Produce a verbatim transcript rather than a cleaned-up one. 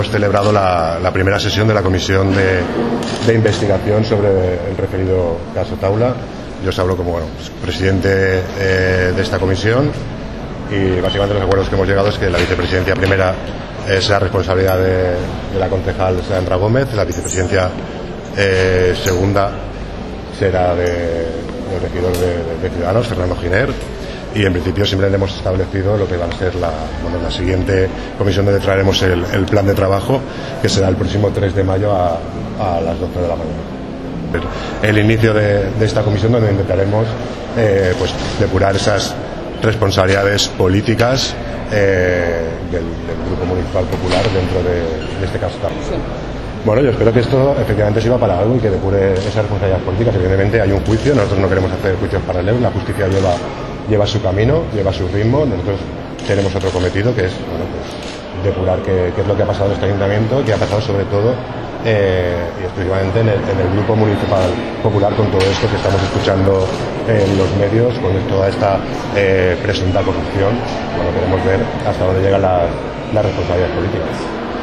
hemos celebrado la, la primera sesión de la comisión de, de investigación sobre el referido caso Taula. Yo os hablo como bueno, pues, presidente eh, de esta comisión, y básicamente los acuerdos que hemos llegado es que la vicepresidencia primera es la responsabilidad de, de la concejal Sandra Gómez, la vicepresidencia eh, segunda será de, del regidor de, de Ciudadanos, Fernando Giner, y en principio simplemente hemos establecido lo que va a ser la, bueno, la siguiente comisión donde traeremos el, el plan de trabajo, que será el próximo tres de mayo a, a las doce de la mañana. El inicio de, de esta comisión donde intentaremos eh, pues, depurar esas responsabilidades políticas eh, del, del Grupo Municipal Popular dentro de, de este caso. Bueno, yo espero que esto efectivamente sirva para algo y que depure esas responsabilidades políticas. Evidentemente hay un juicio, nosotros no queremos hacer juicios paralelos, la justicia lleva, lleva su camino, lleva su ritmo, nosotros tenemos otro cometido que es bueno, pues, depurar qué, qué es lo que ha pasado en este ayuntamiento, qué ha pasado sobre todo eh, y exclusivamente en el, en el Grupo Municipal Popular, con todo esto que estamos escuchando en los medios, con toda esta eh, presunta corrupción. Bueno, queremos ver hasta dónde llegan las, las responsabilidades políticas.